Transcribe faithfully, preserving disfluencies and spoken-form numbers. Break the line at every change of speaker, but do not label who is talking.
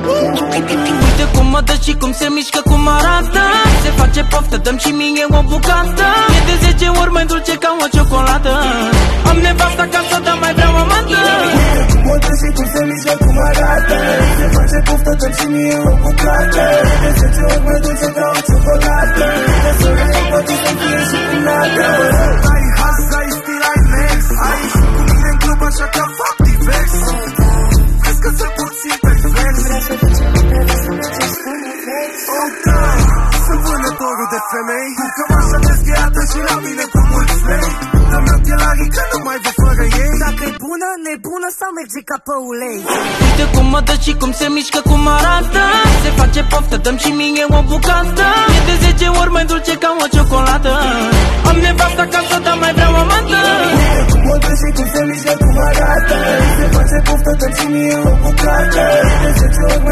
Uite cum mă dă și cum se mișcă, cum arată. Se face poftă, dăm și mie o bucată. E de zece ori mai dulce ca o ciocolată. Am nevastă acasă, dar mai vreau amată.
Uite cum mă dă și cum se mișcă, cum arată. Se face poftă, dăm și mie o bucată. E de zece ori mai dulce ca o ciocolată. De sora ei poate să fie și cu nată. Ai has, ai stil, ai lex. Ai ieșit cu mine în club așa că fac divers. Crezi că sunt puțin pervers? Oh, da, sunt vânătorul de femei. Cu cămașa dezgheiată și la mine cu mulți lei. Dă-mi ochelarii că nu mai văd fără ei.
Dacă e bună, nebună sau merge ca pe ulei?
Uite cum mă dă și cum se mișcă, cum arată. Se face poftă, dăm și mie o bucată. E de zece ori mai dulce ca o ciocolată. Am nevastă acasă, dar mai vreau amată.
Uite cum mă dă și cum se mișcă, cum arată. Se face poftă, dăm și mie o bucată. E de zece ori